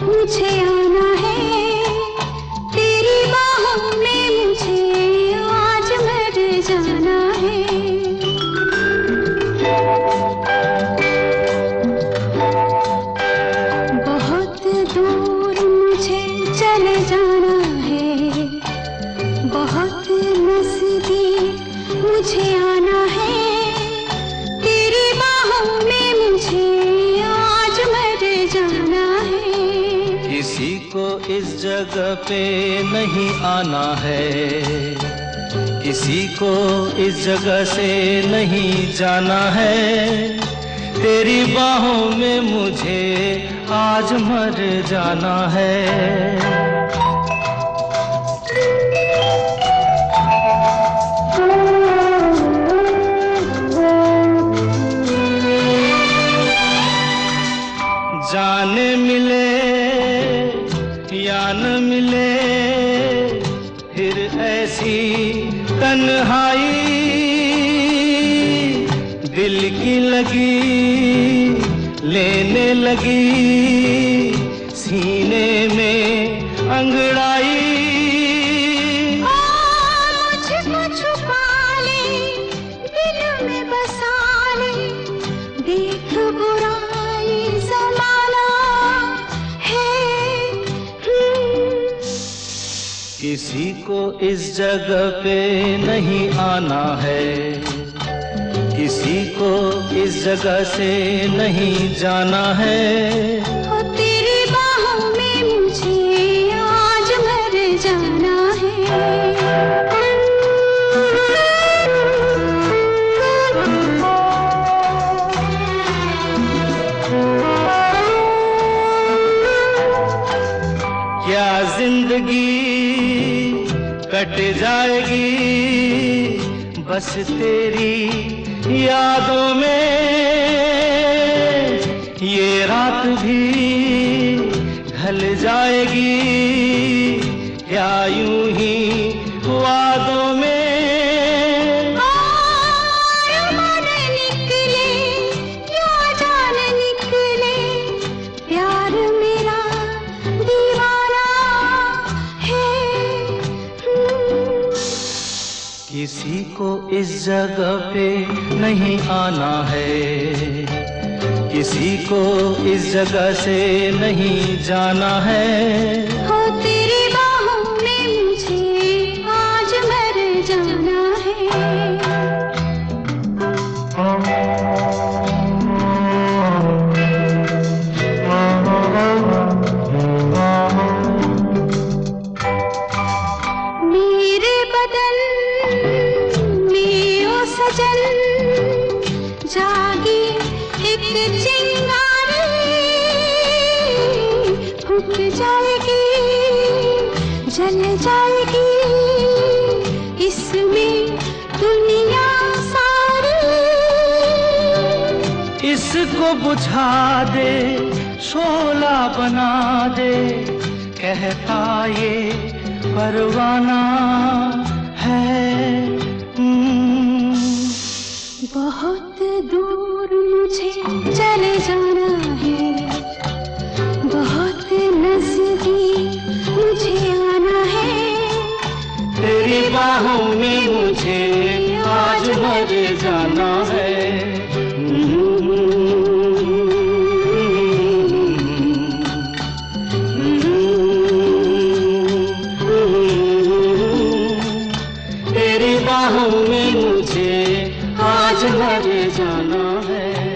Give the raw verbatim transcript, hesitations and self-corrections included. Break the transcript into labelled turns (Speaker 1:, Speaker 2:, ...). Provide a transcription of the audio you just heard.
Speaker 1: मुझे आना है तेरी बाहों में, मुझे आज मर जाना है। बहुत दूर मुझे चले जाना है, बहुत नजदीक मुझे आना है तेरी बाहों में, मुझे आज मर जाना है।
Speaker 2: किसी को इस जगह पे नहीं आना है, किसी को इस जगह से नहीं जाना है, तेरी बाहों में मुझे आज मर जाना है। जाने मिले या न मिले फिर ऐसी तन्हाई, दिल की लगी लेने लगी सीने में अंगड़ाई।
Speaker 1: मुझको छुपा ले, दिल में बसा ले, देख बुराई ज़माना है।
Speaker 2: किसी को इस जगह पे नहीं आना है, किसी को इस जगह से नहीं जाना है,
Speaker 1: हो तेरी बाहों में मुझे आज मर जाना है।
Speaker 2: क्या जिंदगी कट जाएगी बस तेरी यादों में, ये रात भी ढल जाएगी क्या यूं ही वादों में।
Speaker 1: मन निकले या जान निकले, प्यार मेरा दीवाना है।
Speaker 2: किसी को इस जगह पे नहीं आना है, किसी को इस जगह से नहीं जाना है,
Speaker 1: हो तेरी बाहों में मुझे आज मर जाना है। मेरे बदन में ओ सजन जागी एक चिंगारी, फूट जाएगी जल जाएगी इसमें दुनिया सारी।
Speaker 2: इसको बुझा दे शोला बना दे, कहता ये परवाना है।
Speaker 1: बहुत दूर मुझे चले जाना है, बहुत नजदीक मुझे आना है,
Speaker 2: तेरी बाहों में मुझे आज मर जाना है। तेरी बाहों में मुझे आज मर जाना है।